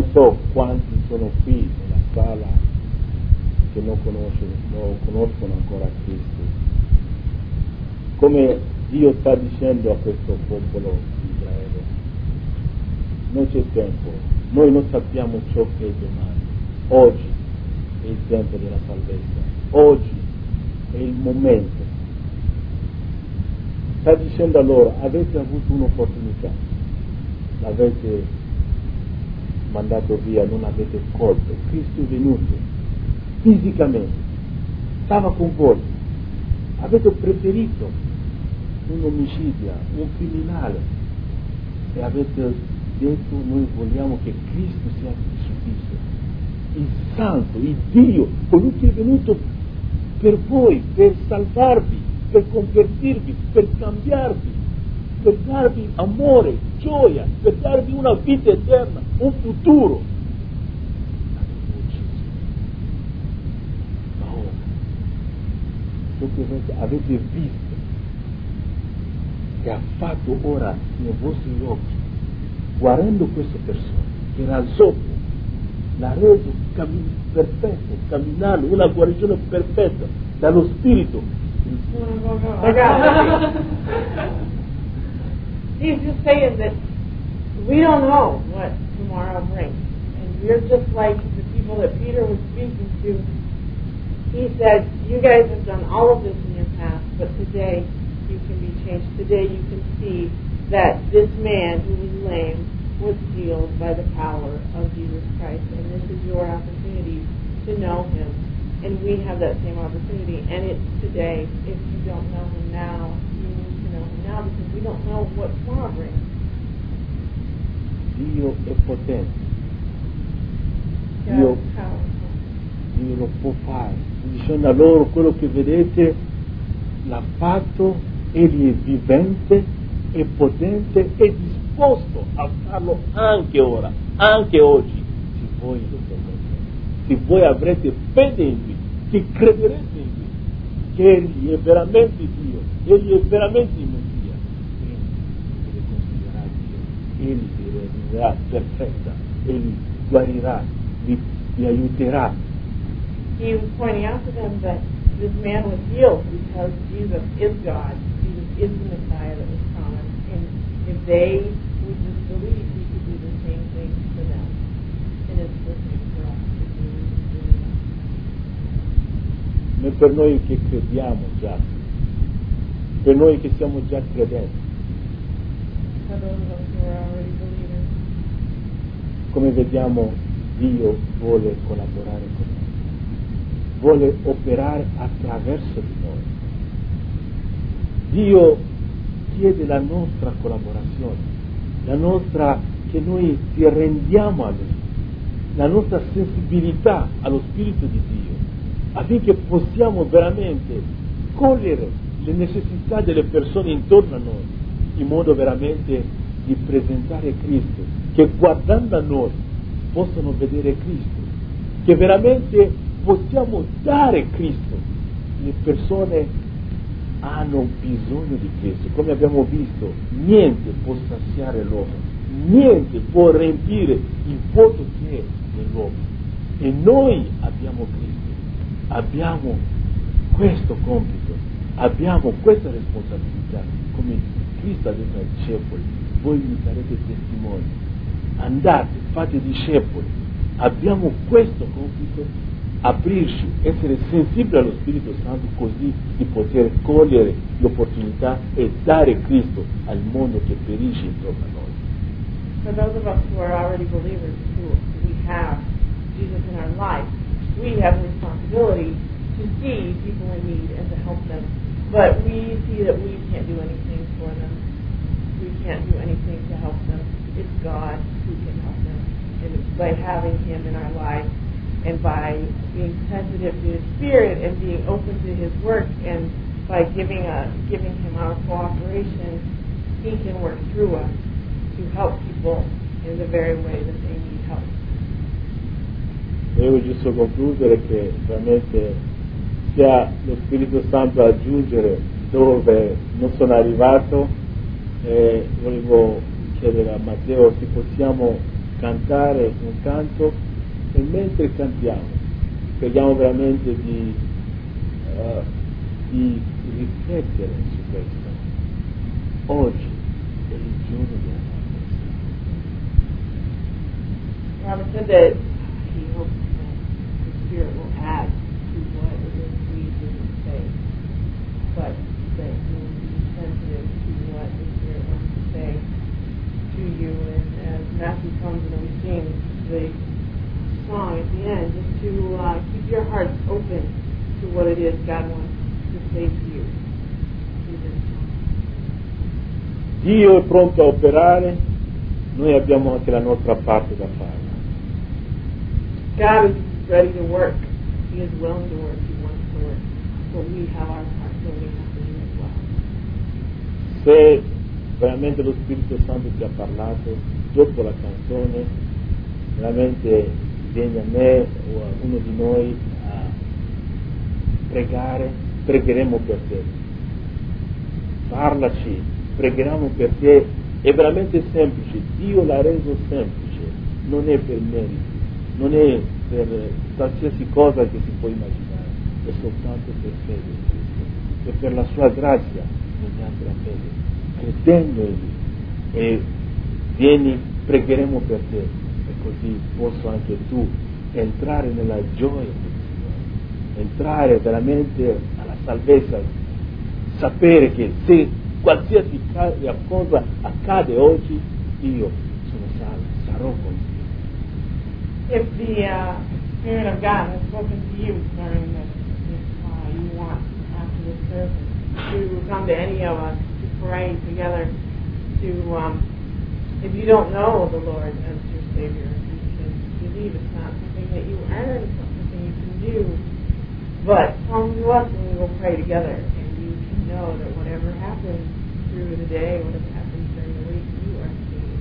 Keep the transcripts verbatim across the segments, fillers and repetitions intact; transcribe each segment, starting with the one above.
so quanti sono qui nella sala che non conoscono, non conoscono ancora Cristo. Come Dio sta dicendo a questo popolo di Israele, non c'è tempo, noi non sappiamo ciò che è domani, oggi è il tempo della salvezza, oggi è il momento. Sta dicendo a loro, avete avuto un'opportunità, l'avete mandato via, non avete colto, Cristo è venuto fisicamente, stava con voi, avete preferito un omicida, un criminale e avete detto noi vogliamo che Cristo sia crocifisso, il Santo, il Dio, colui che è venuto per voi, per salvarvi, per convertirvi, per cambiarvi, per darvi amore, gioia, per darvi una vita eterna, un futuro. Avete ucciso. Ma ora, ciò che avete visto, che ha fatto ora nei vostri occhi, guardando queste persone, che era sopra, l'ha reso cammin- perfetto, camminare, una guarigione perfetta dallo Spirito. He's just saying that we don't know what tomorrow brings. And we're just like the people that Peter was speaking to. He said, you guys have done all of this in your past, but today you can be changed. Today you can see that this man who was lame was healed by the power of Jesus Christ. And this is your opportunity to know him. And we have that same opportunity. And it's today. If you don't know him now, you need to know him now because we don't know what tomorrow brings. Dio è potente. Dio, Dio lo può fare. Dicendo a loro quello che vedete l'ha fatto, egli è vivente, è potente, è disposto a farlo anche ora, anche oggi, se voi lo permettete, se voi avrete fede in lui, se crederete in lui, che egli è veramente Dio, egli è veramente il Messia, egli vi considererà Dio, egli vi renderà perfetta, egli guarirà, vi, vi aiuterà. He was pointing out to them that this man was healed because Jesus is God. Jesus is the Messiah that was promised. And if they would just believe, he could do the same thing for them. And it's the same for us to do. Ma per noi che crediamo già, per noi che siamo già credenti, For those of us who are already believers, come vediamo, Dio vuole collaborare con noi, vuole operare attraverso di noi. Dio chiede la nostra collaborazione, la nostra, che noi ci rendiamo a Lui, la nostra sensibilità allo Spirito di Dio, affinché possiamo veramente cogliere le necessità delle persone intorno a noi, in modo veramente di presentare Cristo, che guardando a noi possano vedere Cristo, che veramente possiamo dare Cristo. Le persone hanno bisogno di Cristo, come abbiamo visto, niente può saziare l'uomo, niente può riempire il vuoto che è nell'uomo, e noi abbiamo Cristo, abbiamo questo compito, abbiamo questa responsabilità, come Cristo ha detto ai discepoli: voi mi sarete testimoni, andate, fate discepoli. Abbiamo questo compito, aprirci, essere sensibili allo Spirito Santo, così di poter cogliere l'opportunità e dare Cristo al mondo che perisce intorno a noi. for those of us who are already believers, who we have Jesus in our life, we have a responsibility to see people in need and to help them. But we see that we can't do anything for them. We can't do anything to help them. It's God who can help them. And it's by having him in our life and by being sensitive to his Spirit and being open to his work and by giving a, giving him our cooperation, he can work through us to help people in the very way that they need help. Devo giusto concludere che veramente sia lo Spirito Santo a aggiungere dove non sono arrivato, e volevo chiedere a Matteo se possiamo cantare un canto e mentre cantiamo preghiamo veramente di, uh, di riflettere su questo. Oggi è il giorno della Robert said that he hopes that the Spirit will add to what it is we didn't say, but that you will be sensitive to what the Spirit wants to say to you. And as Matthew comes and we sing the song at the end, just to uh, keep your hearts open to what it is God wants to say to you through this song. Dio è pronto a operare, noi abbiamo anche la nostra parte da fare. God is ready to work. He is willing to work. He wants to work. But we have our part that we have to do as well. Se veramente lo Spirito Santo ti ha parlato dopo la canzone, veramente vieni a me o a uno di noi a pregare, pregheremo per te. Parlaci, pregheremo per te. È veramente semplice, Dio l'ha reso semplice, non è per meriti, non è per qualsiasi cosa che si può immaginare, è soltanto per fede in Cristo e per la sua grazia mediante la fede, credendo in Lui. E vieni, pregheremo per te e così posso anche tu entrare nella gioia del Signore, entrare veramente alla salvezza, sapere che se qualsiasi cosa accade oggi, io sono salvo, sarò con te. If the uh, Spirit of God has spoken to you during this, if uh, you want after this service to come to any of us to pray together, to um, if you don't know the Lord as your Savior, you can believe it's not something that you earn, it's not something you can do, but come to us and we will pray together, and you can know that whatever happens through the day, whatever happens during the week, you are saved.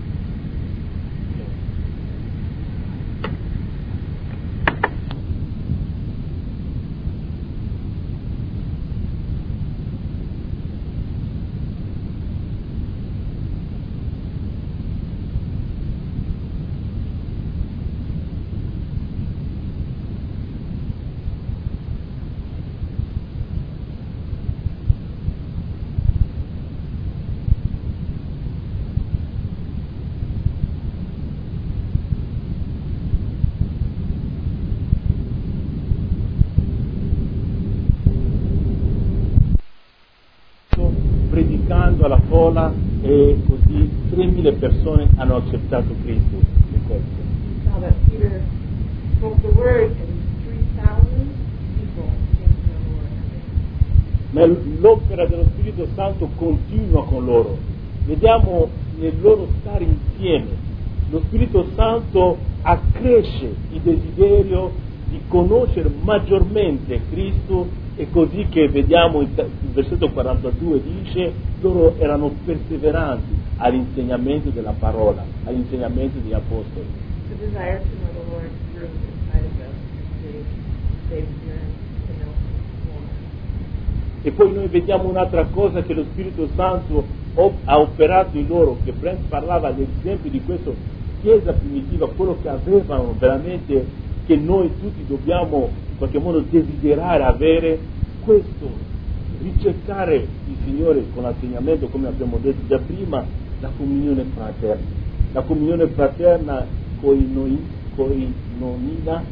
Predicando alla folla e così tremila persone hanno accettato Cristo in questo. Now that Peter spoke the word and three thousand people came to the Lord. Ma l'opera dello Spirito Santo continua con loro. Vediamo nel loro stare insieme. Lo Spirito Santo accresce il desiderio di conoscere maggiormente Cristo. E così che vediamo il versetto quarantadue dice loro erano perseveranti all'insegnamento della parola, all'insegnamento degli apostoli. The desire to know the Lord grew inside of us. They, they yearned to know Him more. E poi noi vediamo un'altra cosa che lo Spirito Santo ha operato in loro, che Brent parlava ad esempio di questa chiesa primitiva, quello che avevano veramente, che noi tutti dobbiamo in qualche modo desiderare avere, questo, ricercare il Signore con l'insegnamento, come abbiamo detto già prima, la comunione fraterna. La comunione fraterna coi noi, coi nonina.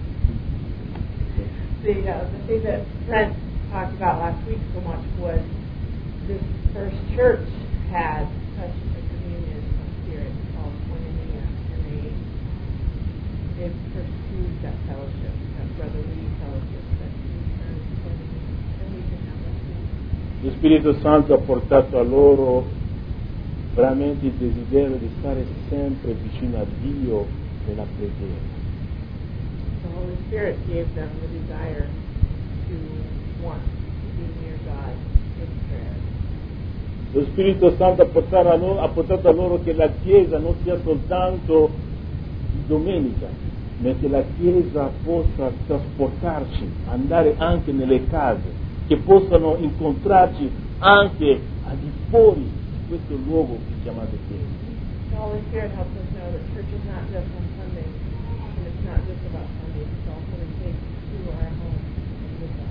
The, uh, the thing that Brent talked about last week so much was this first church had such a communion of spirit called koinonia, and they they pursued that fellowship, that brotherly fellowship, that returned koinonia, and we can have that too. Lo Spirito Santo ha portato a loro veramente il desiderio di stare sempre vicino a Dio nella preghiera. The Holy Spirit gave them the desire to want to be near God in prayer. Lo Spirito Santo ha portato a loro, ha portato a loro che la Chiesa non sia soltanto di domenica, ma che la Chiesa possa trasportarci, andare anche nelle case, che possano incontrarci anche al di fuori di questo luogo che chiamate Chiesa. The Holy Spirit helps us know that church is not just on Sunday, and it's not just about Sunday, it's also the things to our home and with us.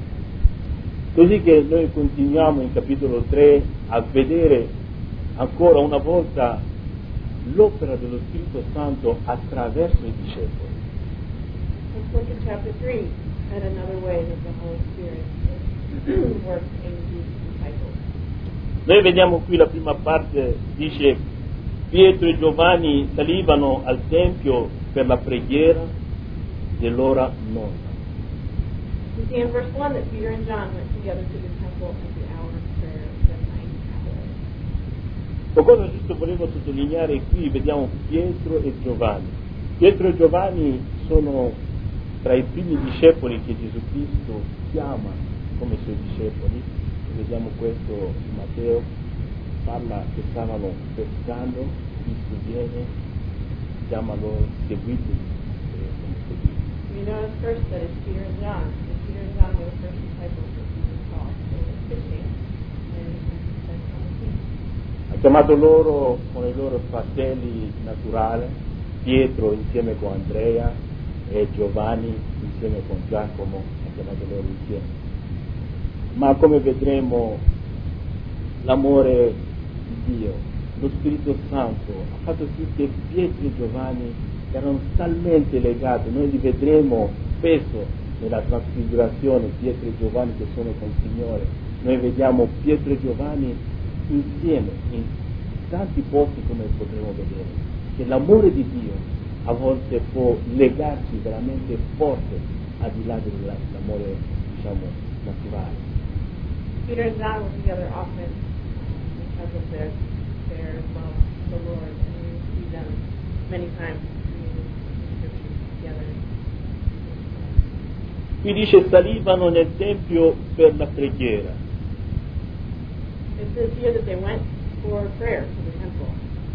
Così che noi continuiamo in capitolo tre a vedere ancora una volta l'opera dello Spirito Santo attraverso i discepoli. Let's look at chapter three at another way that the Holy Spirit works in these disciples. Noi vediamo qui la prima parte, dice Pietro e Giovanni salivano al Tempio per la preghiera dell'ora nona. We see in verse one that Peter and John went together to the temple at the hour of prayer, the ninth hour. Ma cosa giusto volevo sottolineare qui, vediamo Pietro e Giovanni. Pietro e Giovanni sono tra i primi discepoli che Gesù Cristo chiama come suoi discepoli. Vediamo questo in Matteo, parla che stavano pescando, Cristo viene, chiama loro, seguitemi, e sono seguiti. We notice first that it's Peter and John. And Peter and John were the first disciples that Jesus called. They were fishing, and he said, "Come with me." Ha chiamato loro con i loro fratelli naturali, Pietro insieme con Andrea e Giovanni insieme con Giacomo, ha chiamato loro insieme. Ma come vedremo l'amore di Dio, lo Spirito Santo ha fatto sì che Pietro e Giovanni erano talmente legati, noi li vedremo spesso nella trasfigurazione, Pietro e Giovanni che sono con il Signore, noi vediamo Pietro e Giovanni insieme in tanti posti come potremo vedere, che l'amore di Dio a volte può legarci veramente forte al di là dell'amore, diciamo, naturale. Peter and John were together often because of their their love for the Lord, and we see them many times reading the scriptures together. Qui dice salivano nel Tempio per la preghiera. It says here that they went for prayer to the temple.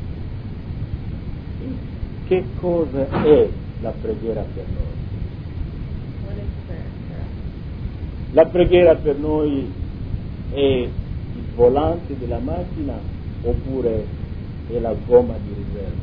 Che cosa è la preghiera per noi? What is prayer for us? La preghiera per noi è il volante della macchina oppure è la gomma di riserva?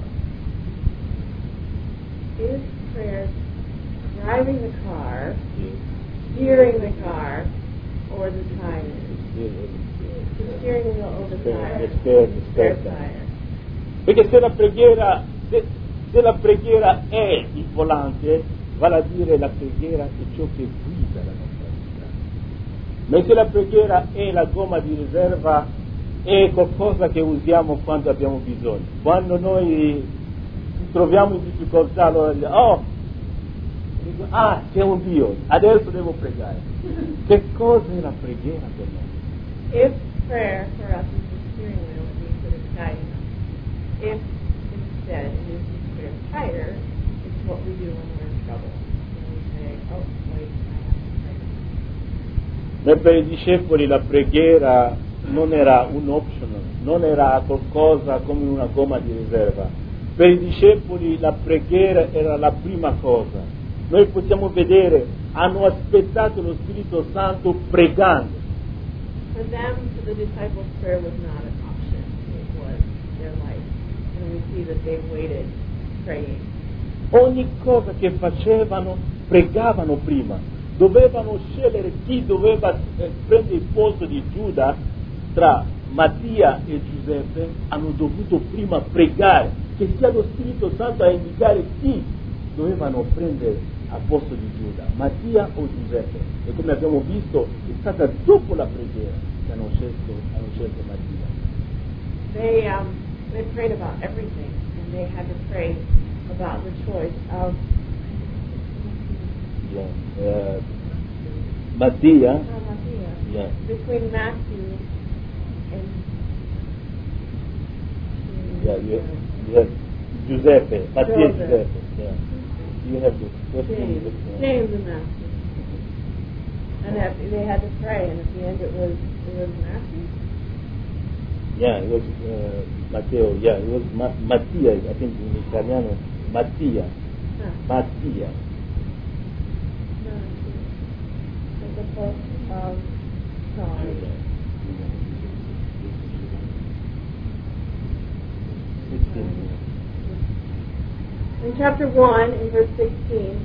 Is prayer driving the car, steering the car, or the tire? The steering wheel or the tire? The spare, the spare tire. Perché se la preghiera, se, se la preghiera è il volante, vale a dire la preghiera è ciò che guida la nostra vita. Ma se la preghiera è la gomma di riserva, è qualcosa che usiamo quando abbiamo bisogno. Quando noi ci troviamo in difficoltà, allora oh, dico, ah, c'è un Dio, adesso devo pregare. Che cosa è la preghiera per noi? If prayer for us is the steering wheel, it means that it's guiding us. If instead it is the spare tire, it's what we do when we're in trouble. And we say, oh, wait, I have to pray. Noi per i discepoli la preghiera non era un optional, non era qualcosa come una gomma di riserva. Per i discepoli la preghiera era la prima cosa. Noi possiamo vedere, hanno aspettato lo Spirito Santo pregando. For them, for the disciples, prayer was not an option. It was their life. And we see that they waited praying. Ogni cosa che facevano, pregavano prima. Dovevano scegliere chi doveva eh, prendere il posto di Giuda tra Mattia e Giuseppe, hanno dovuto prima pregare che sia lo Spirito Santo a indicare chi dovevano prendere al posto di Giuda, Mattia o Giuseppe. E come abbiamo visto è stata dopo la preghiera che hanno scelto, hanno scelto Mattia. They um, they prayed about everything, and they had to pray about the choice of Yeah. Uh, Mattia, oh, Mattia, yeah. between Matthew and Yeah, you, you have Giuseppe, Mattia e Joseph. Giuseppe. Yeah. You have the first one. James, the- James and Matthew, and at, they had to pray, and at the end it was it was Matthew. Yeah, it was uh, Matteo. Yeah, it was Ma- Mattia. I think in Italiano, Mattia. Huh. Mattia. At the foot of God. It's In chapter one, in verse sixteen,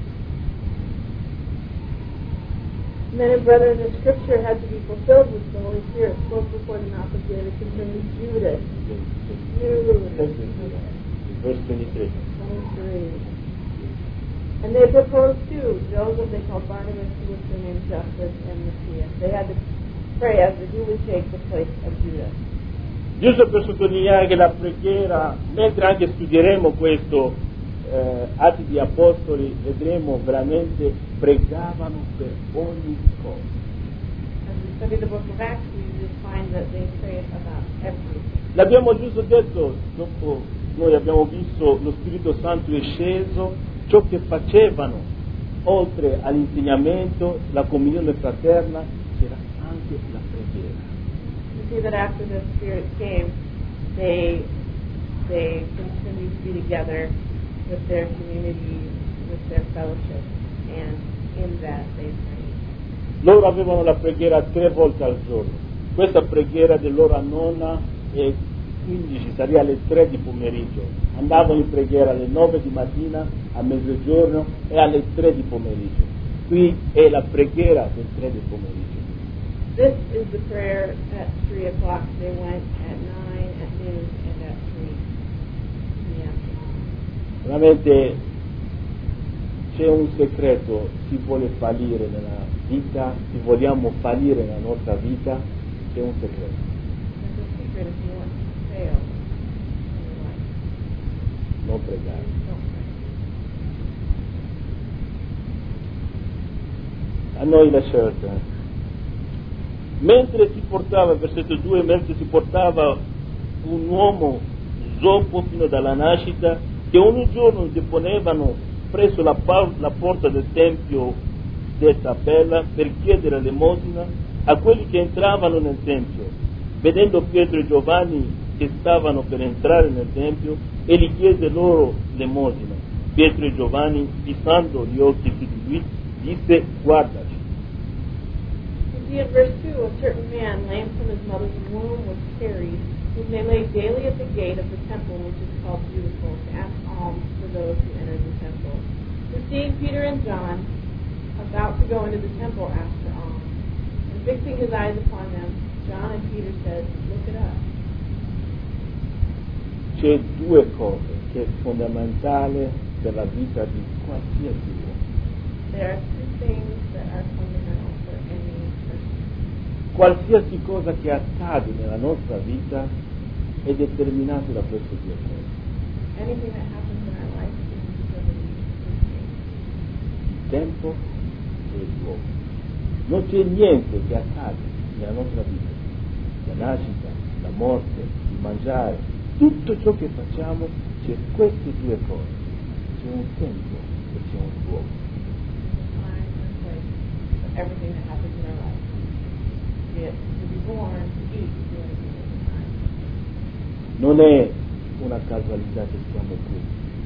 men and brethren, the scripture had to be fulfilled which the Holy Spirit spoke before the mouth of David concerning Judas. Judas. Verse twenty-three. twenty-three. And they proposed two. Joseph they called Barnabas, who was surnamed Justus, and Matthias. They had to pray as to who would take the place of Judas. Giusto per sottolineare che la preghiera, mentre anche studieremo questo eh, Atti di Apostoli, vedremo veramente pregavano per ogni cosa. As we study the book of Acts, we just find that they prayed about everything. L'abbiamo giusto detto, dopo noi abbiamo visto lo Spirito Santo è sceso, ciò che facevano, oltre all'insegnamento, la comunione fraterna, c'era anche la preghiera. You see that after the Spirit came, they they continued to be together with their community, with their fellowship, and in that they prayed. Loro avevano la preghiera tre volte al giorno. Questa preghiera dell'ora nona e quindici sarebbe alle tre di pomeriggio. Andavano in preghiera alle nove di mattina, a mezzogiorno e alle tre di pomeriggio. Qui è la preghiera del tre di pomeriggio. This is the prayer at three o'clock. They went at nine, at noon, and at three in the afternoon. Veramente c'è un segreto, si vuole fallire nella vita, se vogliamo fallire nella nostra vita, c'è un segreto. There's a secret if you want to fail in your life. Non pregare. Don't pray. A noi la scelta. Mentre si portava, versetto due, mentre si portava un uomo zoppo fino dalla nascita, che ogni giorno deponevano presso la, pa- la porta del tempio detta bella per chiedere l'elemosina a quelli che entravano nel tempio. Vedendo Pietro e Giovanni che stavano per entrare nel tempio, egli chiese loro l'elemosina. Pietro e Giovanni, fissando gli occhi su di lui, disse: guardaci. See, in verse two, a certain man, lame from his mother's womb, was carried, whom they laid daily at the gate of the temple, which is called Beautiful, to ask alms for those who entered the temple. Who, seeing Peter and John about to go into the temple, asked for alms. And fixing his eyes upon them, John and Peter said, look at us. C'è due cose che è fondamentale per la vita di qualsiasi uomo. There are two things that are fundamental for any person. Qualsiasi cosa che accade nella nostra vita è determinato da queste due cose. Anything that happens in our life is because of these two things. Il tempo e il luogo. Non c'è niente che accade nella nostra vita. La nascita, la morte, il mangiare, tutto ciò che facciamo c'è queste due cose. C'è un tempo e c'è un luogo. Time and place for everything that happens in our life. Be it to be born, to eat, to do anything at the time. Non è una casualità che siamo qui,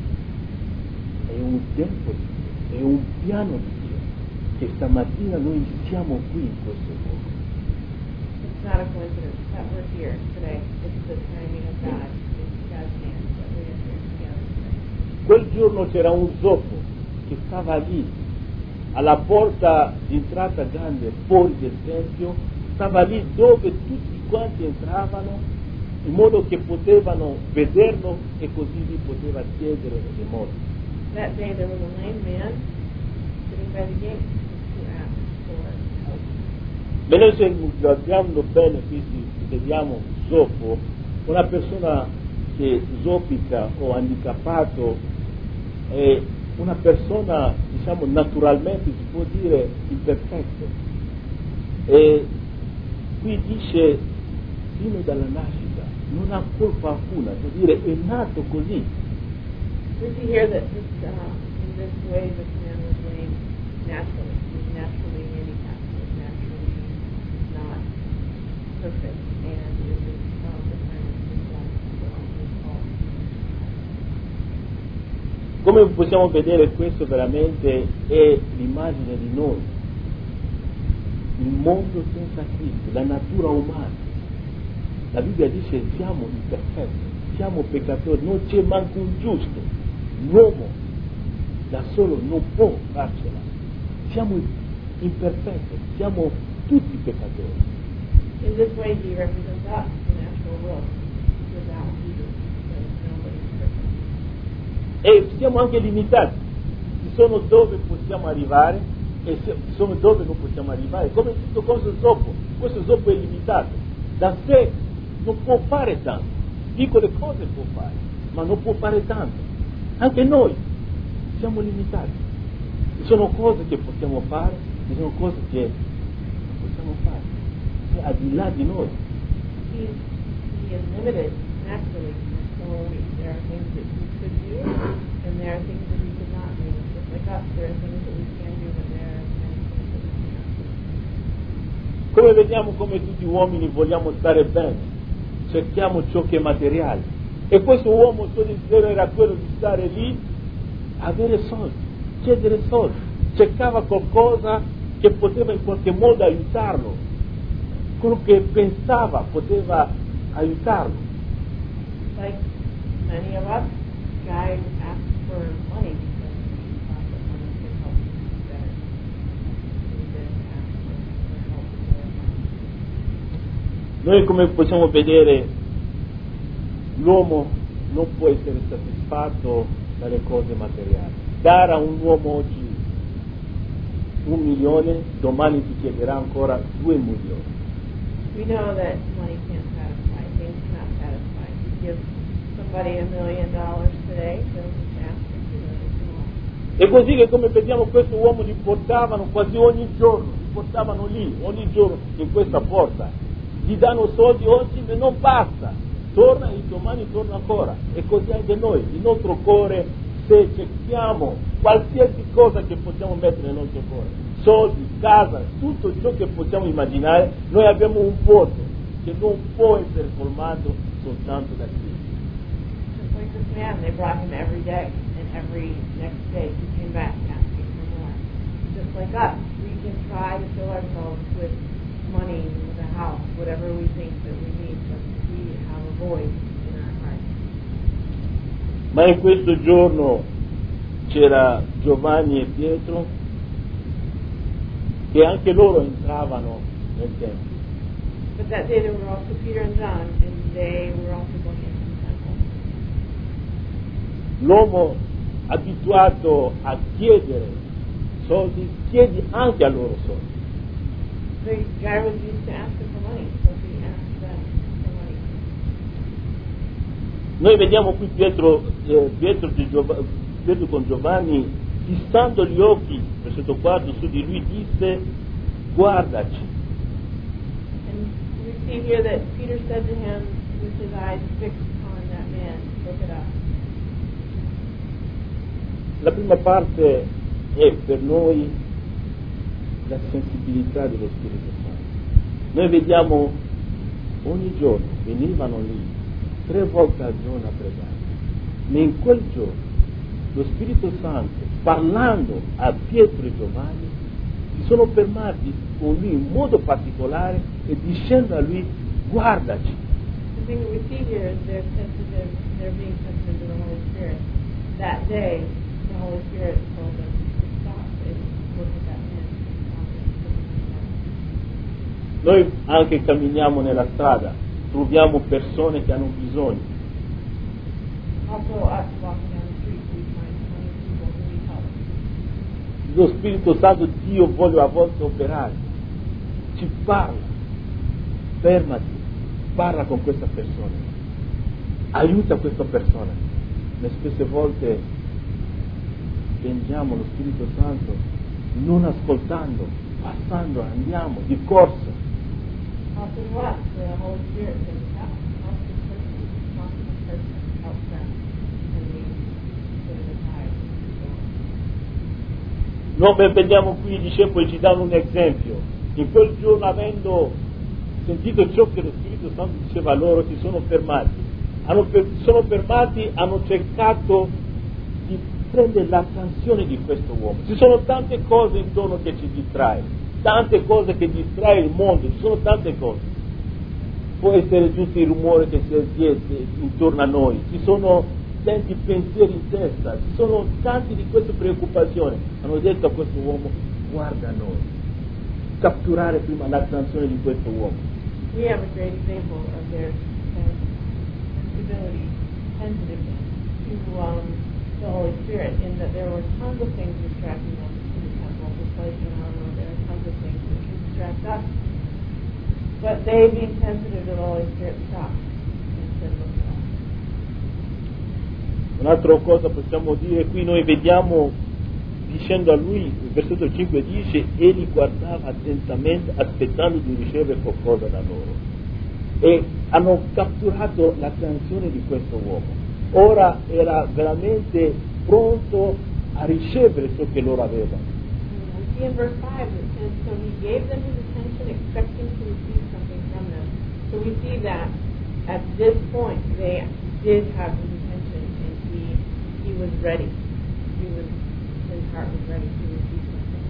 è un tempo di Dio, è un piano di Dio, che stamattina noi siamo qui in questo luogo. It's not a coincidence that we're here today. It's the timing of God. It's God's hand that we are here together today. Quel giorno c'era un zoppo che stava lì, alla porta d'entrata grande, fuori del Tempio, stava lì dove tutti quanti entravano, in modo che potevano vederlo e così gli poteva chiedere l'elemosina. That day there was a lame man sitting by the gate who asked for help. Ma noi se guardiamo bene qui vediamo zoppo, una persona che zoppica o handicappato è una persona, diciamo, naturalmente si può dire imperfetto. E qui dice fino dalla nascita, non ha colpa alcuna, vuol dire è nato così. We see here that this, uh, in this way this man was lame naturally. He was naturally handicapped. He was naturally not perfect. And it was uh, the time of his life when he was called. Come possiamo vedere, questo veramente è l'immagine di noi, il mondo senza Cristo, la natura umana. La Bibbia dice siamo imperfetti, siamo peccatori, non c'è manco un giusto. L'uomo da solo non può farcela. Siamo imperfetti, siamo tutti peccatori. In this way, he represents us, the natural world, without Jesus, because nobody is perfect. E siamo anche limitati. Ci sono dove possiamo arrivare e ci sono dove non possiamo arrivare. Come tutto questo zoppo, questo zoppo è limitato. Da sé non può fare tanto. Piccole cose può fare, ma non può fare tanto. Anche noi siamo limitati. Ci sono cose che possiamo fare, ci sono cose che non possiamo fare. È al di là di noi. He, he is limited naturally. So we, there are things that he could do, and there are things that he could not do. Just like us, there are things that we can do, but there are many things that we cannot do. Come vediamo, come tutti uomini vogliamo stare bene, cerchiamo ciò che è materiale. E questo uomo, il suo desiderio era quello di stare lì, avere soldi, chiedere soldi. Cercava qualcosa che poteva in qualche modo aiutarlo. Quello che pensava poteva aiutarlo. Like many of us, guys ask for money because we thought that money could help us better. We didn't ask for, for help with money. Noi, come possiamo vedere, l'uomo non può essere soddisfatto dalle cose materiali. Dare a un uomo oggi un milione, domani ti chiederà ancora due milioni. We know that money can't satisfy, things cannot satisfy. You give somebody a million dollars today, they'll just ask for two million tomorrow. E così che, come vediamo, questo uomo li portavano quasi ogni giorno, li portavano lì, ogni giorno in questa porta. Gli danno soldi oggi, ma non basta. Torna e domani torna ancora. E così anche noi, il nostro cuore, se cerchiamo qualsiasi cosa che possiamo mettere nel nostro cuore, soldi, casa, tutto ciò che possiamo immaginare, noi abbiamo un vuoto che non può essere colmato soltanto da Cristo. Just like this man, they brought him every day, and every next day he came back asking for more. Just like us, we can try to fill ourselves with money, with a house, whatever we think that we need, but we have a void in our hearts. Ma in questo giorno c'era Giovanni e Pietro, che anche loro entravano nel Tempio. But that day there were also Peter and John, and they were also going into the temple. L'uomo abituato a chiedere soldi, chiedi anche a loro soldi. The guy was used to asking for money, so he asked them for money. Noi vediamo qui Pietro, eh, Pietro, di Giov- Pietro con Giovanni, fissando gli occhi, versetto quattro, su di lui disse: guardaci. And we see here that Peter said to him with his eyes fixed on that man, look at us. La prima parte è per noi la sensibilità dello Spirito Santo. Noi vediamo ogni giorno, venivano lì tre volte al giorno a pregare, ma in quel giorno lo Spirito Santo, parlando a Pietro e Giovanni, si sono fermati con lui in modo particolare e dicendo a lui: guardaci. The thing that we see here is they're sensitive, they're being sensitive to the Holy Spirit. That day, the Holy Spirit told them to stop and look at that man. Noi anche camminiamo nella strada, troviamo persone che hanno bisogno. Also, us walking down the street, we find plenty of people who need help. Lo Spirito Santo, Dio vuole a volte operare, ci parla, fermati, parla con questa persona, aiuta questa persona. Ma spesse volte spengiamo lo Spirito Santo non ascoltando, passando, andiamo di corsa. Also to us, the Holy Spirit says, help, help this person, talk to this person, help them, and we put it aside. Noi vediamo qui i discepoli ci danno un esempio. In quel giorno, avendo sentito ciò che lo Spirito Santo diceva loro, si sono fermati. Hanno per, sono fermati, hanno cercato di prendere l'attenzione di questo uomo. Ci sono tante cose intorno che ci distrae, tante cose che distrae il mondo, ci sono tante cose. può essere giusto il rumore che si siede intorno a noi, ci sono tanti pensieri in testa, ci sono tanti di queste preoccupazioni. Hanno detto a questo uomo: guarda noi, catturare prima l'attenzione di questo uomo. We have a great example of their sensibility, sensitiveness to um, the Holy Spirit, in that there were tons of things distracting them in the temple, just like in our world there are tons of things that can distract us. But they, being sensitive to the Holy Spirit, stopped and said, look at us. Un'altra cosa possiamo dire qui, noi vediamo dicendo a lui, il versetto cinque dice: egli guardava attentamente aspettando di ricevere qualcosa da loro, e hanno catturato l'attenzione di questo uomo. Ora era veramente pronto a ricevere ciò che loro avevano. We see in verse five it says, so he gave them his attention, expecting to receive something from them. So we see that at this point they did have his attention, and he he was ready. He was his heart was ready to receive something.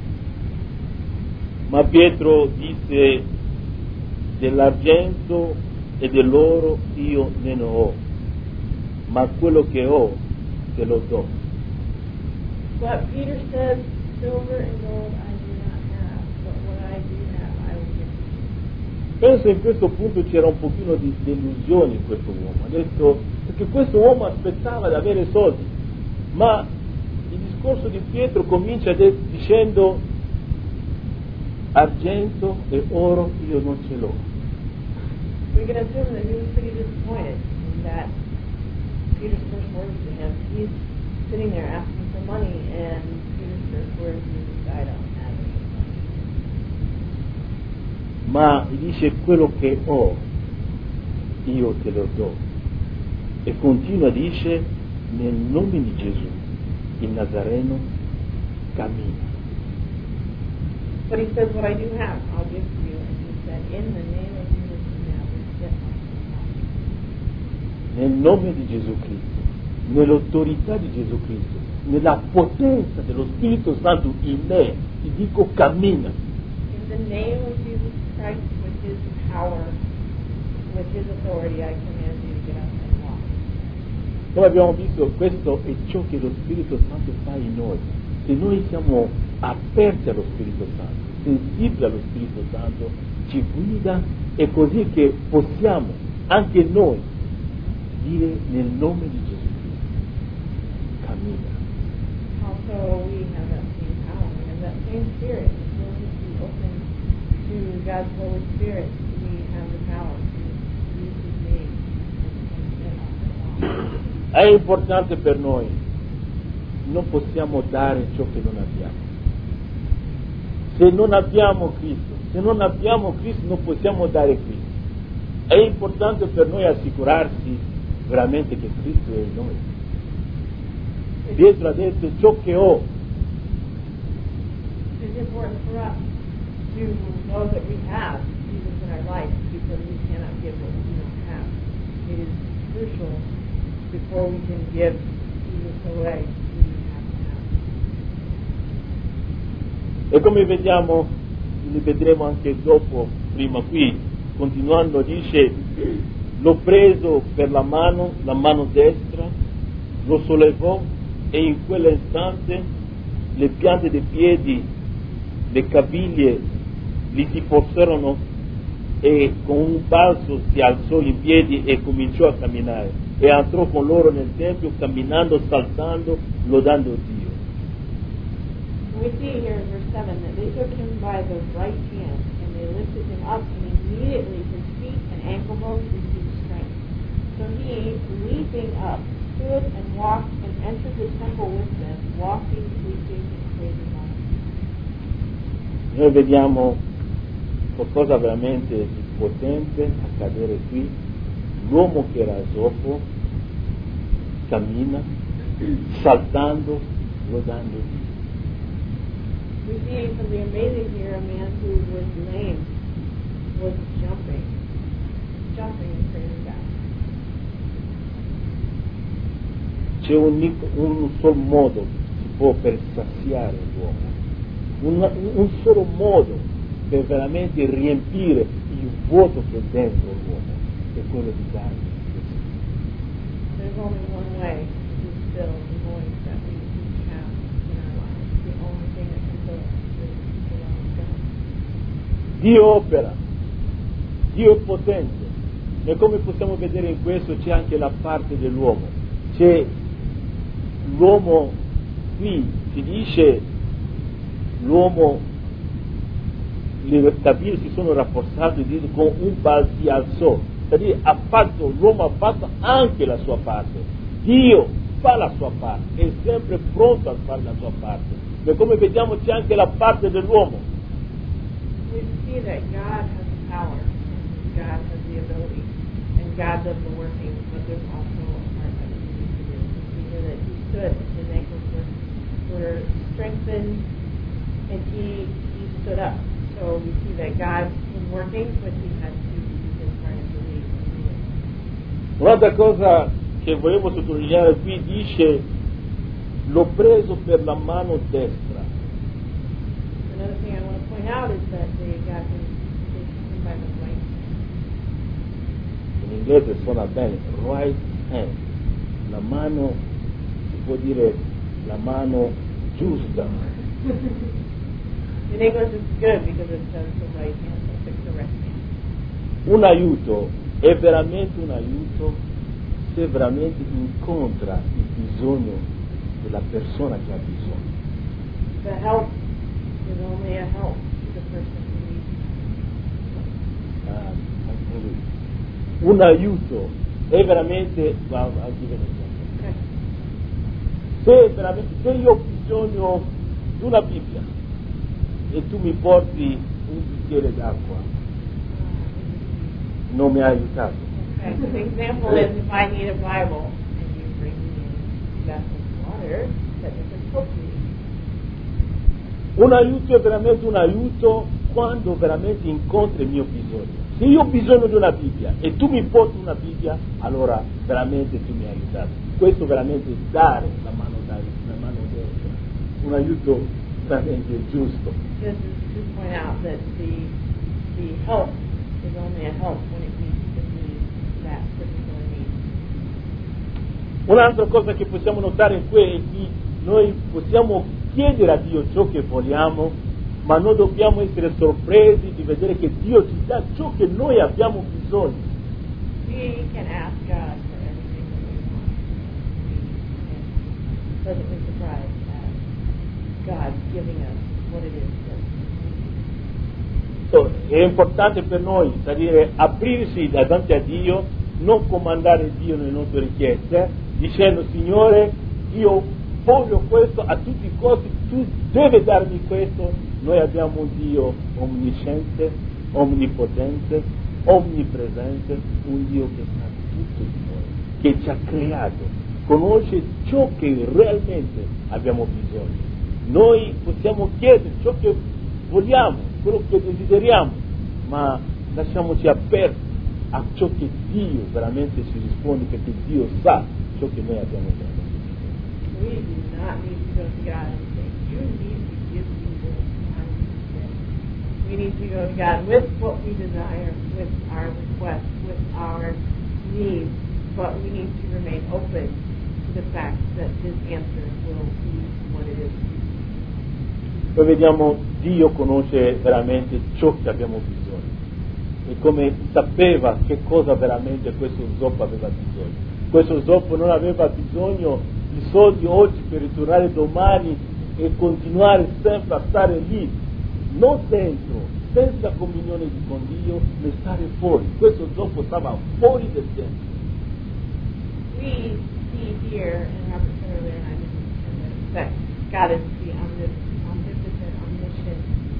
Ma Pietro disse: dell'argento e dell'oro io ne ho, ma quello che ho te lo do. But Peter said, silver and gold I do not have, but what I do have I will give you. Penso in questo punto c'era un pochino di delusione in questo uomo. Ha detto, perché questo uomo aspettava di avere soldi, ma il discorso di Pietro comincia de- dicendo: argento e oro io non ce l'ho. We can assume that he was pretty disappointed in that Peter's first words to him. He's sitting there asking for money, and Peter's first words is, I don't have any money. Ma dice: quello che ho io te lo do. E continua, dice: nel nome di Gesù il Nazareno cammina. But he says, what I do have I'll give to you. And he said, in the name of Jesus of Nazareth, get up. Nel nome di Gesù Cristo, nell'autorità di Gesù Cristo, nella potenza dello Spirito Santo in me, ti dico cammina. In the name of Jesus Christ, with his power, with his authority, I command you to get up and walk. Come abbiamo visto, questo è ciò che lo Spirito Santo fa in noi. Se noi siamo aperti allo Spirito Santo, sensibili allo Spirito Santo, ci guida, è così che possiamo anche noi dire nel nome di Gesù Cristo: cammina. Also, we have that same power, we have that same spirit. As long as we open to God's Holy Spirit, we have the power to use his name and get up and walk. È importante per noi, non possiamo dare ciò che non abbiamo. Se non abbiamo Cristo, se non abbiamo Cristo non possiamo dare Cristo. È importante per noi assicurarsi veramente che Cristo è in noi. Pietro ha detto: ciò che ho. It's important for us to know that we have Jesus in our life, because we cannot give what we don't have. It is crucial before we can give Jesus away. E come vediamo, li vedremo anche dopo, prima qui, continuando, dice: l'ho preso per la mano, la mano destra, lo sollevò, e in quell'istante le piante dei piedi, le caviglie gli si possarono, e con un balzo si alzò in piedi e cominciò a camminare, e entrò con loro nel tempio, camminando, saltando, lodando Dio. We see here in verse seven that they took him by the right hand, and they lifted him up, and immediately his feet and ankle bones received strength. So he, leaping up, stood and walked and entered the temple with them, walking, leaping, and praising God. Noi vediamo qualcosa veramente di potente accadere qui. L'uomo che era zoppo cammina, saltando, lodando Dio. We see something amazing here. A man who was lame was jumping, jumping and praising God. C'è un, un solo modo si può per saziare l'uomo, un, un solo modo per veramente riempire il più vuoto che è dentro l'uomo, è quello di dare Gesù. There's only one way to fill the void that we each have in our lives. The only thing that can fill it is the love of God. Dio opera, Dio è potente, e come possiamo vedere in questo c'è anche la parte dell'uomo. C'è l'uomo, qui si dice l'uomo, le kabir si sono rafforzati con un pal si alzò, cioè ha fatto, l'uomo ha fatto anche la sua parte. Dio fa la sua parte, è sempre pronto a fare la sua parte, e come vediamo c'è anche la parte dell'uomo. We see that God has the power, and God has the ability, and God does the working, but there's also a part that we need to do. We see that He stood, His ankles were, were strengthened, and He, he stood up. So we see that God was working, but He had to do His part and believe and do it. Un'altra cosa che volevo sottolineare qui dice l'ho preso per la mano destra. Another thing I want to point out is that they got him taken by the right In inglese suona bene, right hand, la mano, si può dire la mano giusta. In English it's good because it says the right hand, like the correct hand. Un aiuto è veramente un aiuto se veramente incontra il bisogno della persona che ha bisogno. The help is only a help to the person who needs it. Ah, anche lui. Un aiuto è veramente, va, I'll give an example. Okay. Se veramente, se io ho bisogno di una Bibbia e tu mi porti un bicchiere d'acqua, non mi ha aiutato. Okay. So the example is if I need a Bible and you bring me a glass of water, that doesn't help me. Un aiuto è veramente un aiuto quando veramente incontri il mio bisogno. Se io ho bisogno di una Bibbia e tu mi porti una Bibbia, allora veramente tu mi hai aiutato. Questo veramente è dare la mano, dare, la mano destra, un aiuto veramente giusto. Just to point out that the the help is only a help when it meets the need, that particular need. Un'altra cosa che possiamo notare qui è che noi possiamo chiedere a Dio ciò che vogliamo, ma non dobbiamo essere sorpresi di vedere che Dio ci dà ciò che noi abbiamo bisogno. We can ask God for everything that we want. We can pleasantly surprised at God giving us what it is that we need. So, è importante per noi dire, aprirsi davanti a Dio, non comandare Dio nelle nostre richieste, dicendo Signore, io voglio questo a tutti i costi, tu devi darmi questo. Noi abbiamo un Dio onnisciente, onnipotente, onnipresente, un Dio che sa tutto di noi, che ci ha creato, conosce ciò che realmente abbiamo bisogno. Noi possiamo chiedere ciò che vogliamo, quello che desideriamo, ma lasciamoci aperti a ciò che Dio veramente ci risponde, perché Dio sa ciò che noi abbiamo bisogno. We do not need to go to God and say, you need to give me this, I need this. We need to go to God with what we desire, with our requests, with our needs, but we need to remain open to the fact that His answer will be what it is. Poi vediamo, Dio conosce veramente ciò che abbiamo bisogno, e come sapeva che cosa veramente questo zoppo aveva bisogno. Questo zoppo non aveva bisogno di soldi oggi per ritornare domani e continuare sempre a stare lì, non dentro, senza comunione con Dio, ma stare fuori. Questo zoppo stava fuori del tempio. We see here, and Robert said earlier, and I didn't that God is the omnipotent, omnipotent omniscient,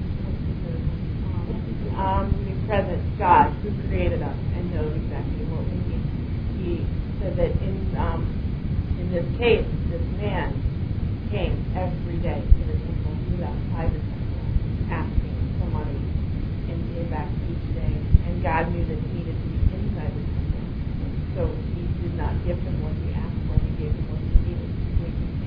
um, omnipresent God who created us and knows exactly what we need. He said that in um, in this case, this man came every day to the temple, he was outside the temple, asking for money, and came back each day. And God knew that he needed to be inside the temple, so He did not give him what he asked for. He gave him what he needed to make him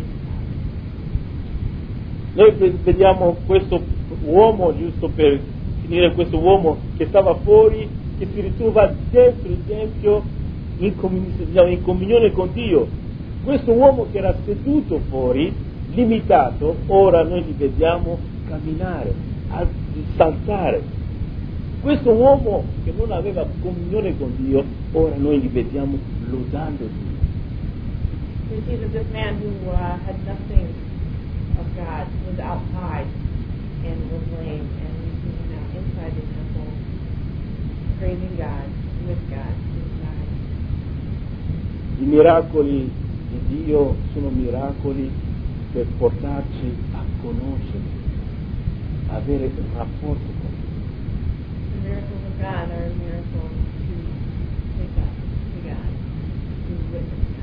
inside. Noi vediamo questo uomo, giusto per finire, questo uomo che stava fuori che si ritrova dentro il Tempio in, comun- in comunione con Dio. Questo uomo che era seduto fuori, limitato, ora noi li vediamo camminare, saltare. Questo uomo che non aveva comunione con Dio, ora noi li vediamo lodando Dio. We see that this man who uh, had nothing of God was outside and was lame, and we see him now inside the temple, praising God, with God, inside. I miracoli di Dio sono miracoli per portarci a conoscere, avere un rapporto con Dio. The miracles of God are a miracle to take us to God, to witness God.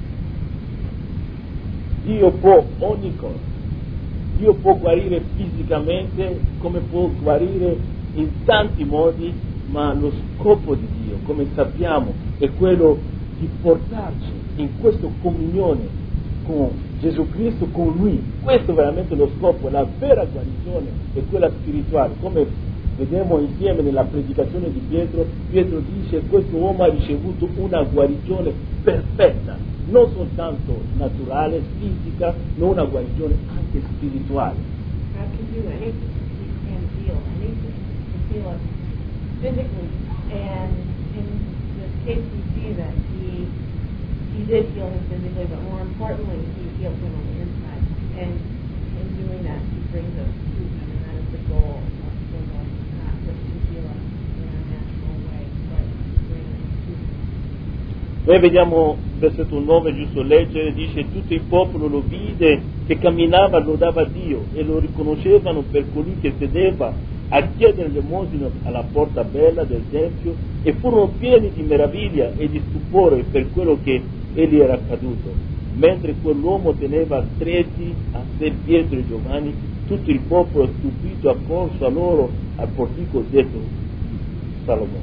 Dio può ogni cosa. Dio può guarire fisicamente come può guarire in tanti modi, ma lo scopo di Dio, come sappiamo, è quello di portarci in questa comunione con Gesù Cristo, con Lui. Questo è veramente lo scopo, la vera guarigione è quella spirituale. Come vediamo insieme nella predicazione di Pietro, Pietro dice: questo uomo ha ricevuto una guarigione perfetta, non soltanto naturale, fisica, ma una guarigione anche spirituale. God can do anything. He can heal anything. He can heal us physically. And in this case, we see that he he did heal him physically, but more importantly, he healed him on the inside. And in doing that, he brings us to him, and that is the goal of the goal, not just to heal us in a natural way, but to bring us to him. Noi vediamo versetto nove, giusto leggere, dice: tutto il popolo lo vide che camminava, lodava Dio e lo riconoscevano per colui che sedeva a chiedere l'elemosina alla porta bella del Tempio, e furono pieni di meraviglia e di stupore per quello che egli era accaduto. Mentre quell'uomo teneva stretti a sé Pietro e Giovanni, tutto il popolo stupito accorso a loro al portico detto Salomone.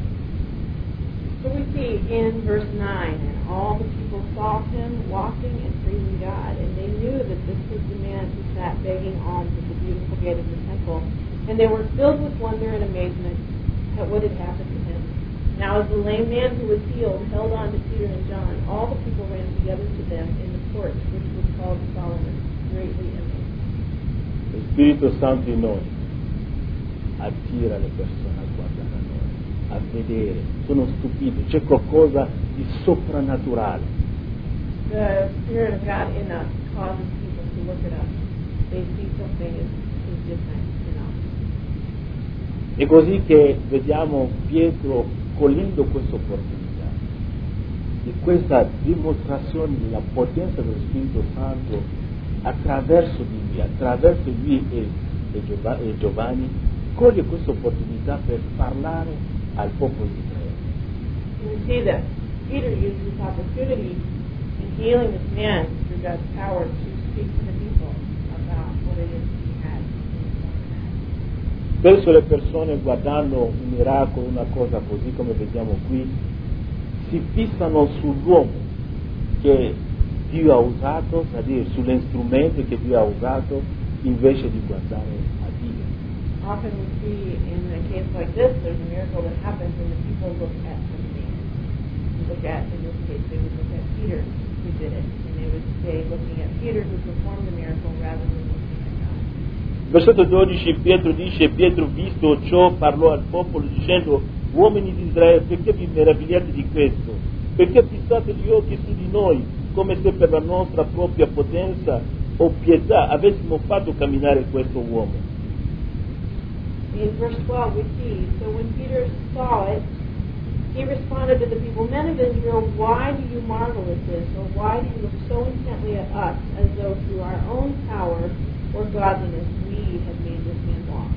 So we see in verse nine, and all the people saw him walking and praising God, and they knew that this was the man who sat begging alms at the beautiful gate of the temple, and they were filled with wonder and amazement at what had happened to him. Now as the lame man who was healed held on to Peter and John, all the people ran together to them in the porch, which was called Solomon, greatly amazed. Lo Spirito Santo in noi attira le persone a guardare a noi, a vedere, sono stupiti, c'è qualcosa di soprannaturale. The Spirit of God in us causes people to look at us. They see something is, is different in us. È così che vediamo Pietro cogliendo questa opportunità, di questa dimostrazione della potenza dello Spirito Santo attraverso di lui, attraverso lui e, e, Giova, e Giovanni, coglie questa opportunità per parlare al popolo di Israele. And we see that Peter used this opportunity in healing this man through God's power to speak to the people about what it is he had in his own hand. Spesso le persone, guardando un miracolo, una cosa così come vediamo qui, si fissano sull'uomo che Dio ha usato, cioè sull'strumento che Dio ha usato, invece di guardare a Dio. Often we see in a case like this, there's a miracle that happens and the people look at the man. They look at, in this case, they would look at Peter who did it, and they would say, looking at Peter who performed the miracle rather than looking at God. Versetto dodici, Pietro dice: Pietro, visto ciò, parlò al popolo dicendo: uomini di Israele, perché vi meravigliate di questo? Perché fissate gli occhi su di noi, come se per la nostra propria potenza o pietà avessimo fatto camminare questo uomo? In verse twelve we see, so when Peter saw it, he responded to the people, men of Israel, why do you marvel at this, or why do you look so intently at us, as though through our own power or godliness we had made this man walk?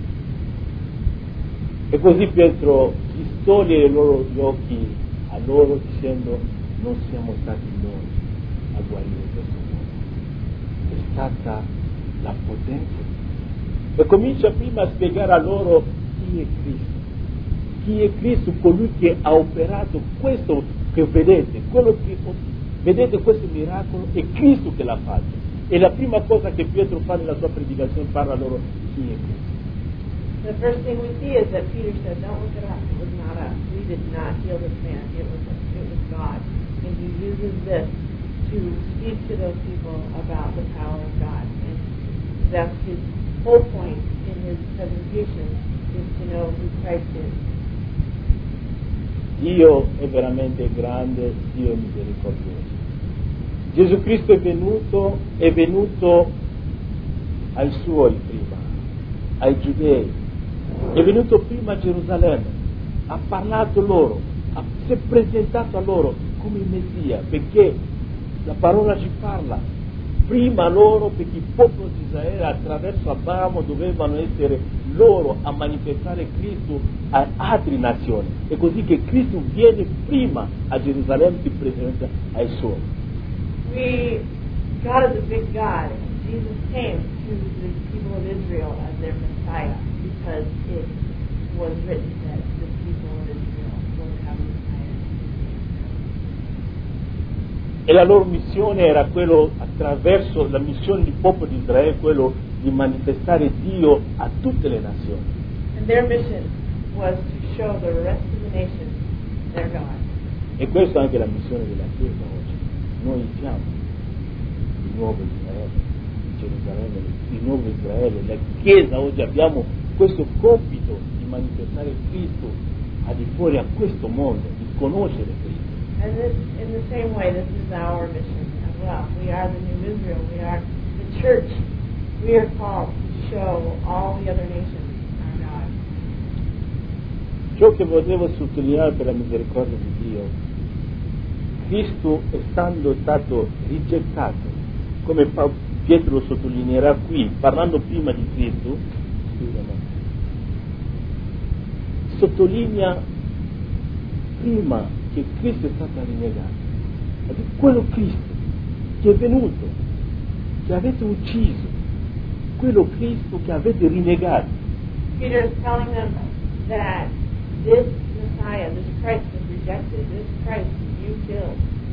E così Pietro distoglie i loro gli occhi a loro dicendo: non siamo stati noi a guarire questo uomo, è stata la potenza. E comincia prima a spiegare a loro chi è Cristo. Chi è Cristo? Colui che ha operato questo che vedete, quello che vedete, questo miracolo, è Cristo che l'ha fatto. E la prima cosa che Pietro fa nella sua predicazione, parla a loro chi è Cristo. The first thing we see is that Peter said, don't look at us, it was not us. We did not heal this man. It was it was God, and He uses this to speak to those people about the power of God. And that's His whole point in His presentation, is to know who Christ is. Dio è veramente grande, Dio è misericordioso. Gesù Cristo è venuto, è venuto ai Suoi prima, ai Giudei, è venuto prima a Gerusalemme, ha parlato loro, ha, si è presentato a loro come il Messia, perché la parola ci parla, prima loro, perché il popolo di Israele attraverso Abramo dovevano essere loro a manifestare Cristo a altre nazioni. È così che Cristo viene prima a Gerusalemme, si presenta ai Suoi. We, God is a big God. Jesus came to the people of Israel as their Messiah because it was written that the people of Israel would have a Messiah. E la loro missione era quello, attraverso la missione del popolo di Israele, quello di manifestare Dio a tutte le nazioni. And their mission was to show the rest of the nations their God. E questa è anche la missione della Chiesa oggi. Noi siamo il nuovo Israele, Gerusalemme, il nuovo Israele, la Chiesa oggi abbiamo questo compito di manifestare Cristo al di fuori a questo mondo, di conoscere Cristo. And this, in the same way, this is our mission as well. We are the new Israel. We are the church. We are called to show all the other nations our God. Ciò che volevo sottolineare per la misericordia di Dio, Cristo essendo stato rigettato, come Pietro lo sottolineerà qui, parlando prima di Cristo, sottolinea prima che Cristo è stato rinnegato, di quello Cristo che è venuto, che avete ucciso, quello Cristo che avete rinnegato. Peter is telling them that this Messiah, this Christ was rejected, this Christ you killed.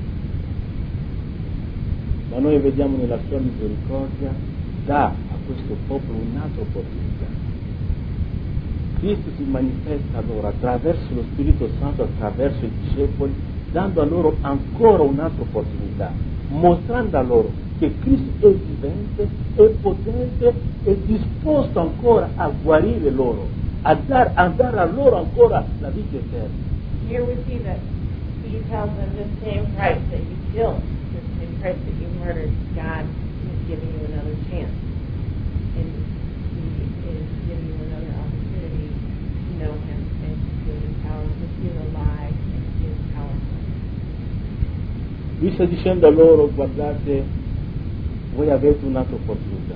Ma noi vediamo nella sua misericordia dà a questo popolo un'altra opportunità. Cristo si manifesta allora attraverso lo Spirito Santo, attraverso i discepoli, dando a loro ancora un'altra opportunità, mostrando a loro che Cristo è vivente, è potente, è disposto ancora a guarire loro, a, dar, a dare a loro ancora la vita eterna. Here we see that He tells them the same Christ that you killed, the same Christ that you murdered, God is giving you another chance. And He is giving you another opportunity to know Him and to feel His power, because He is alive and He is powerful. Lui sta dicendo a loro, guardate, voi avete un'altra opportunità.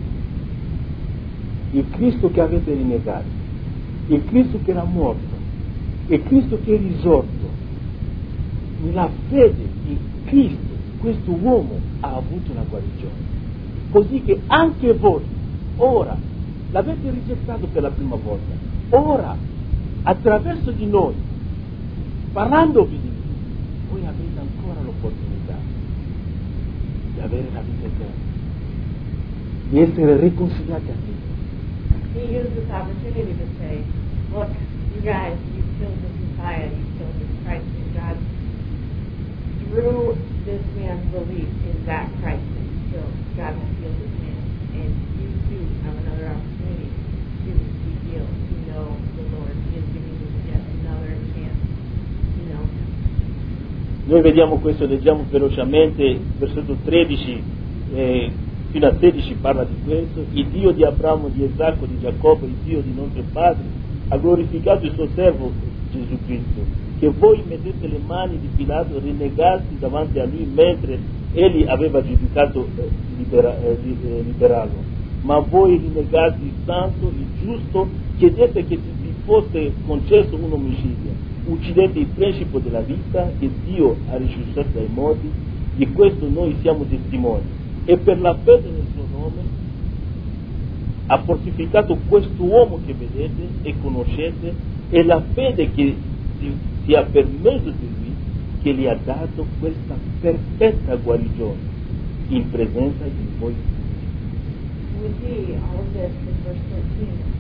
Il Cristo che avete rinnegato, il Cristo che era morto, il Cristo che è risorto, nella fede in Cristo, questo uomo ha avuto una guarigione. Così che anche voi, ora, l'avete rigettato per la prima volta, ora, attraverso di noi, parlandovi di Dio, voi avete ancora l'opportunità di avere la vita eterna, di essere riconciliati a Dio. He used this opportunity to say, look, you guys, you killed this Messiah, you killed this Christ, and God, through this man's belief in that Christ that he killed, God has healed this man. And you too have another opportunity to be healed, to know the Lord. He is giving you yet another chance to know Him. Noi vediamo questo, leggiamo velocemente, versetto tredici eh, fino a sedici parla di questo. Il Dio di Abramo, di Isacco, di Giacobbe, il Dio di nostri padri, ha glorificato il suo servo Gesù Cristo, che voi mettete le mani di Pilato, rinnegasti davanti a lui mentre egli aveva giudicato eh, libera, eh, liberarlo. Ma voi rinnegate il santo, il giusto, chiedete che vi fosse concesso un omicidio, uccidete il principe della vita che Dio ha risuscitato dai morti, di questo noi siamo testimoni. E per la fede nel suo nome ha fortificato questo uomo che vedete e conoscete, e la fede che si, si ha permesso di lui, che gli ha dato questa perfetta guarigione in presenza di voi. We see all of this in verse thirteen. There's a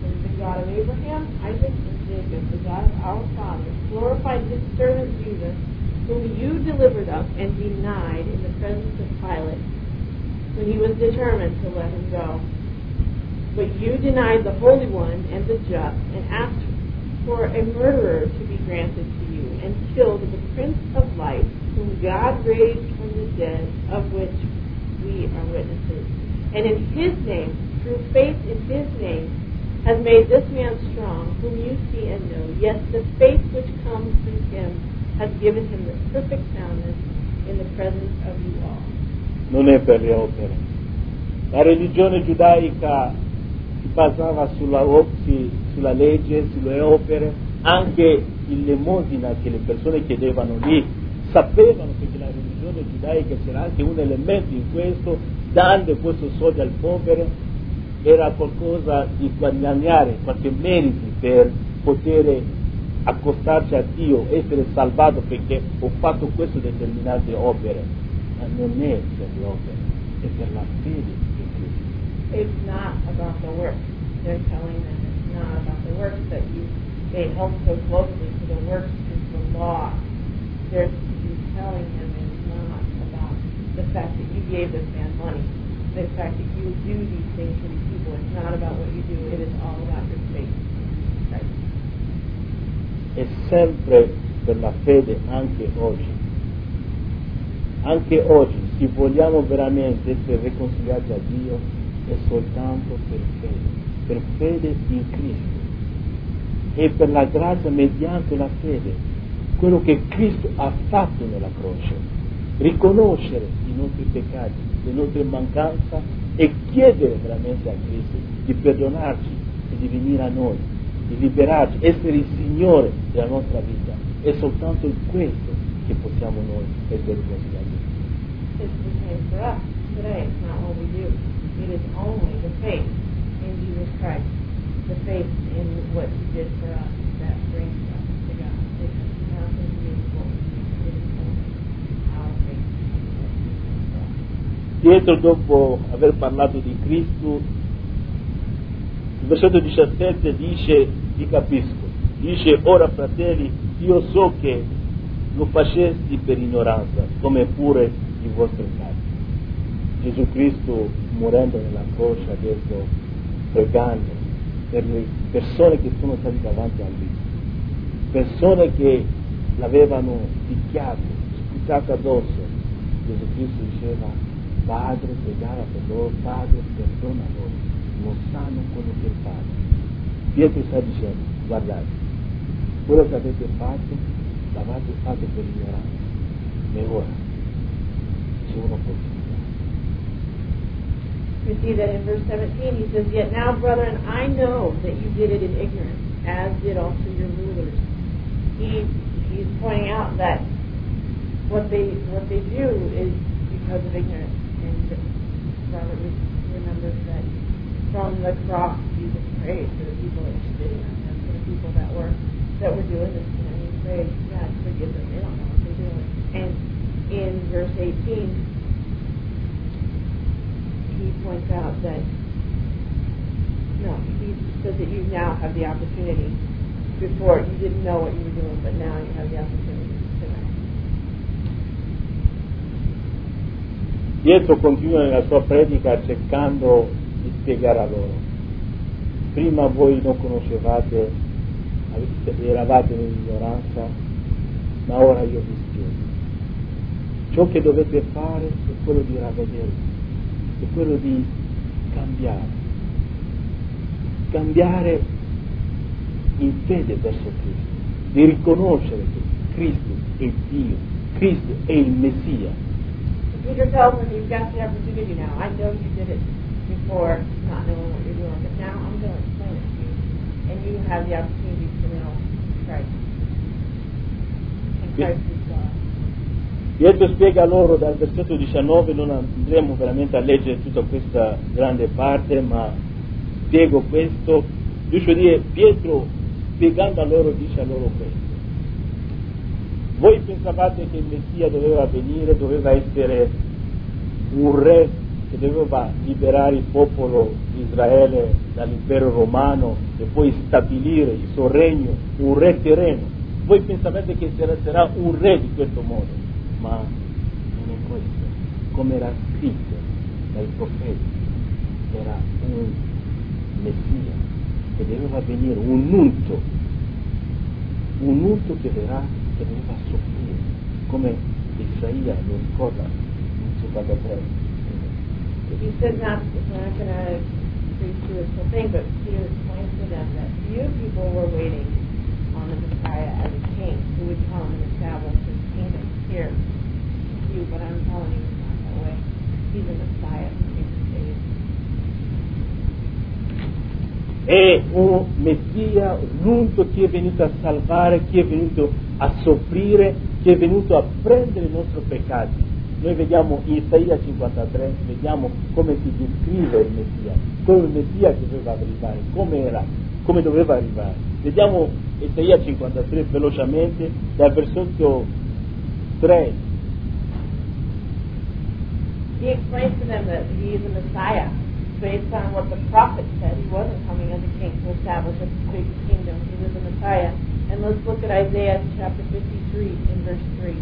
God of Abraham, Isaac, and Jacob, the God of our fathers, glorified his servant Jesus, whom you delivered up and denied in the presence of Pilate, when he was determined to let him go. But you denied the Holy One and the just, and asked for a murderer to be granted to you, and killed the Prince of Life, whom God raised from the dead, of which we are witnesses. And in his name, through faith in his name, has made this man strong, whom you see and know. Yes, the faith which comes through him has given him the perfect soundness in the presence of you all. Non è per le opere. La religione giudaica si basava sulla, sulla legge, sulle opere, anche l'elemosina che le persone chiedevano lì, sapevano che nella religione giudaica c'era anche un elemento in questo, dando questo soldi al povero, era qualcosa di guadagnare, qualche merito per poter accostarci a Dio, essere salvato perché ho fatto queste determinate opere, ma non è per le opere, è per la fede in Cristo. It's not about the works. They're telling them it's not about the works that you they held so closely to the works and the law. They're telling him it's not about the fact that you gave this man money, the fact that you do these things for these people. It's not about what you do. It is all about your faith in Christ. È sempre per la fede anche oggi. Anche oggi, se vogliamo veramente essere riconciliati a Dio, è soltanto per fede, per fede in Cristo. E per la grazia mediante la fede, quello che Cristo ha fatto nella croce, riconoscere i nostri peccati, le nostre mancanze e chiedere veramente a Cristo di perdonarci e di venire a noi, di liberarci, essere il Signore della nostra vita. È soltanto in questo che possiamo noi essere riconciliati. It's the same for us today. It's not what we do. It is only the faith in Jesus Christ, the faith in what he did for us that brings us to God. It has nothing to do with what we do. It is only our faith in what he did for us. Pietro, dopo aver parlato di Cristo, il versetto diciassette dice, vi capisco, dice, ora fratelli, io so che lo facesti per ignoranza, come pure i vostri casi. Gesù Cristo, morendo nella croce, ha detto, pregando per le persone che sono state davanti a lui, persone che l'avevano picchiato, sputato addosso. Gesù Cristo diceva, Padre, pregava per loro, Padre, perdona loro, non sanno quello che fanno. Pietro sta dicendo, guardate, quello che avete fatto, l'avete fatto per ignoranza, e ora c'è un'opportunità. You see that in verse seventeen, he says, yet now, brethren, I know that you did it in ignorance, as did also your rulers. He he's pointing out that what they what they do is because of ignorance. And Robert remembers that from the cross, Jesus prayed for the people that were spitting on him, for the people that were that were doing this to him. He prayed, God, forgive them. They don't know what they're doing. And in verse eighteen, he points out that, no, he says that you now have the opportunity. Before, you didn't know what you were doing, but now you have the opportunity to know. Pietro continua nella sua predica cercando di spiegare a loro. Prima voi non conoscevate, eravate nell'ignoranza, ma ora io vi spiego. Ciò che dovete fare è quello di ravvedervi, è quello di cambiare, cambiare in fede verso Cristo, di riconoscere che Cristo è Dio, Cristo è il Messia. Peter tells him, you've got the opportunity now. I know you did it before, not knowing what you're doing, but now I'm going to explain it to you, and you have the opportunity to know Christ. And Christ is God. Pietro spiega loro dal versetto diciannove, non andremo veramente a leggere tutta questa grande parte, ma spiego questo. Giusto dire, Pietro spiegando a loro dice a loro questo. Voi pensavate che il Messia doveva venire, doveva essere un re che doveva liberare il popolo di Israele dall'impero romano e poi stabilire il suo regno, un re terreno. Voi pensate che sarà un re di questo modo, ma non è questo. Come era scritto dai profeti, era un Messia che doveva venire, un unto, un unto che verrà, che doveva soffrire, come Isaia lo ricorda in cinquantatré. He said not, we're not going to read through this whole thing, but Peter explains to them that you people were waiting on the Messiah as a king who would come and establish his kingdom here with you, but I'm telling you it's not that way. He's a Messiah who came to save. È un Messia, l'unto che è venuto a salvare, che è venuto a soffrire, che è venuto a prendere i nostri peccati. Noi vediamo in Isaia cinquantatré, vediamo come si descrive il Messia, come il Messia che doveva arrivare, come era, come doveva arrivare. Vediamo Isaia cinquantatré velocemente dal versetto tre. He explains to them that he is a Messiah based on what the prophet said. He wasn't coming as a king to establish a big kingdom. He was a Messiah. And let's look at Isaiah chapter fifty-three in verse three.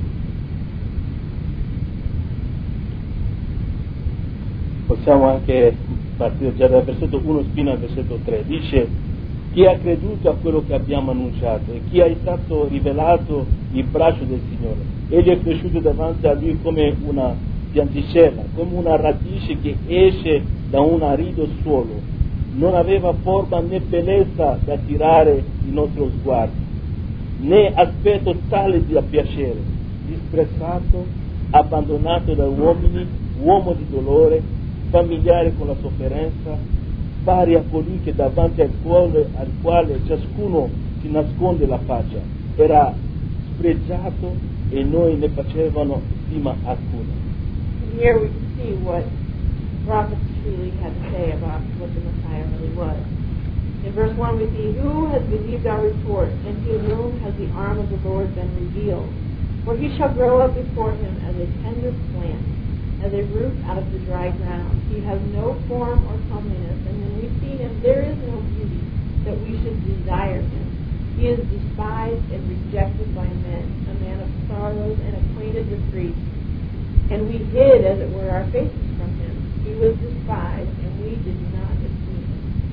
Possiamo anche partire già dal versetto uno fino al versetto tre. Dice: chi ha creduto a quello che abbiamo annunciato e chi è stato rivelato il braccio del Signore. Egli è cresciuto davanti a lui come una pianticella, come una radice che esce da un arido suolo. Non aveva forma né bellezza da attirare il nostro sguardo, né aspetto tale da piacere. Disprezzato, abbandonato dagli uomini, uomo di dolore, familiare con la sofferenza, pari a colui che davanti al quale, al quale ciascuno si nasconde la faccia. Era spregiato e noi ne facevano stima alcuna. Here we can see what prophets truly had to say about what the Messiah really was. In verse one we see, who has believed our report, and to whom has the arm of the Lord been revealed? For he shall grow up before him as a tender plant, as a root out of the dry ground. He has no form or comeliness, and when we see him, there is no beauty that we should desire him. He is despised and rejected by men, a man of sorrows and acquainted with grief. And we hid, as it were, our faces from him. He was despised, and we did not esteem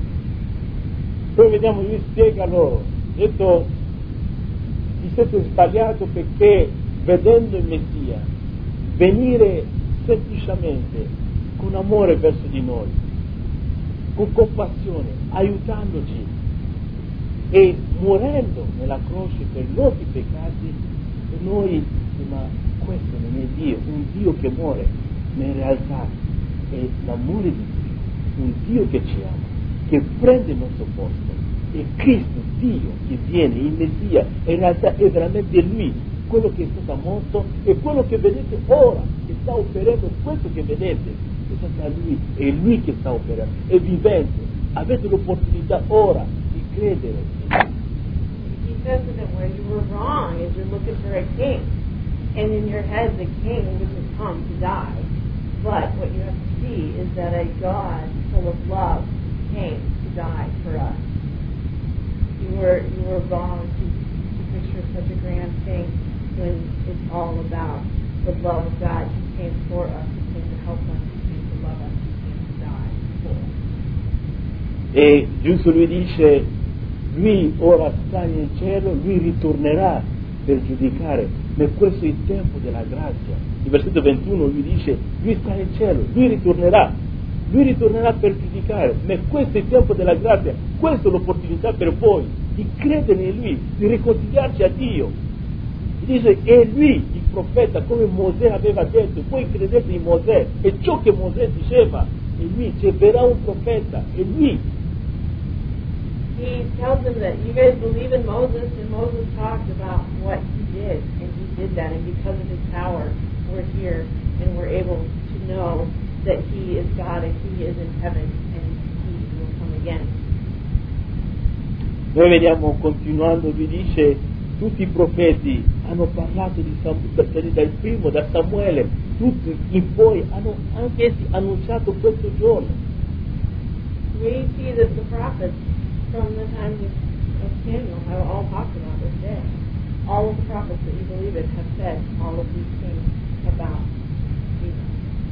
him. Poi vediamo, lui spiega loro, detto, vi siete sbagliato perché vedendo il Messia venire semplicemente con amore verso di noi, con compassione, aiutandoci e morendo nella croce per i nostri peccati, e noi, ma questo non è Dio, un Dio che muore, ma in realtà è l'amore di Dio, un Dio che ci ama, che prende il nostro posto, è Cristo, Dio che viene, il Messia, e in realtà è veramente Lui, quello che è stato morto e quello che vedete ora, che sta operando questo che vedete, è stato Lui, è Lui che sta operando, è vivente, avete l'opportunità ora di credere in Lui. He says to them, where you were wrong is you're looking for a king. And in your head, the king wouldn't come to die. But what you have to see is that a God full of love came to die for us. You were you were wrong to, to picture such a grand thing when it's all about the love of God. He came for us. He came to help us. He came to love us. He came to die for us. E giusto lui dice, lui ora sta nel cielo, lui ritornerà per giudicare, ma questo è il tempo della grazia. Il versetto ventuno lui dice, lui sta nel cielo, lui ritornerà, lui ritornerà per giudicare, ma questo è il tempo della grazia, questa è l'opportunità per voi di credere in lui, di riconsigliarci a Dio. Dice, è lui il profeta, come Mosè aveva detto, voi credete in Mosè, e ciò che Mosè diceva, è lui, cioè verrà un profeta, è lui. He tells them that you guys believe in Moses, and Moses talked about what he did, and he did that, and because of his power, we're here, and we're able to know that he is God, and he is in heaven, and he will come again. Noi vediamo, continuando, lui dice, tutti i profeti hanno parlato di Samuele, dal primo, da Samuele, tutti in poi hanno anche essi annunciato questo giorno. We see that the prophets from the times of, of Samuel have all talked about this day. All of the prophets that you believe in have said all of these things about Jesus.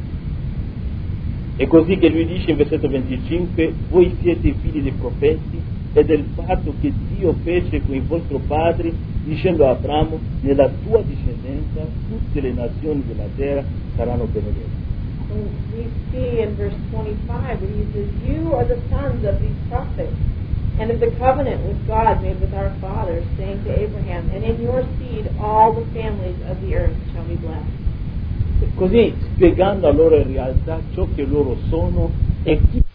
È così che lui dice in versetto venticinque: voi siete figli dei profeti e del patto che Dio fece con i vostri padri, dicendo a Abramo: nella tua discendenza tutte le nazioni della terra saranno benedette. So we see in verse twenty-five that he says, you are the sons of these prophets, and of the covenant with God made with our fathers, saying to Abraham, and in your seed all the families of the earth shall be blessed. E così, spiegando a loro in realtà ciò che loro sono e chi